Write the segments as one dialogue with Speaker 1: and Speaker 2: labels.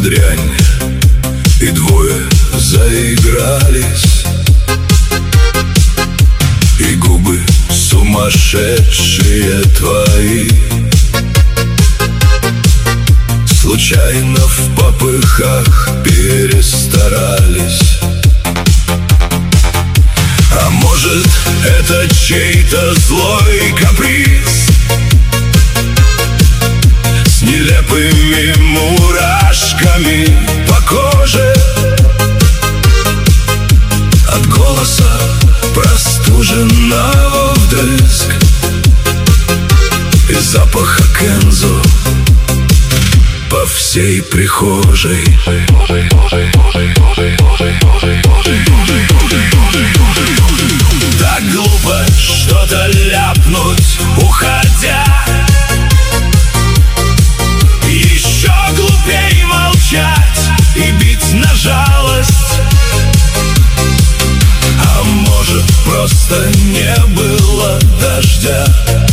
Speaker 1: дрянь, и двое заигрались, и губы сумасшедшие твои случайно в попыхах перестарались. А может, это чей-то злой каприз с нелепыми мурашками по коже, от голоса простуженного вдрызг и запаха Кензо по всей прихожей. Так глупо что-то ляпнуть, уходя, еще глупей молчать и бить на жалость. А может, просто не было дождя,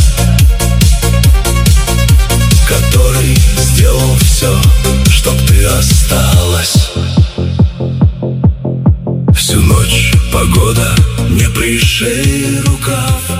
Speaker 1: который сделал все, чтоб ты осталась. Всю ночь погода не пришей рукав,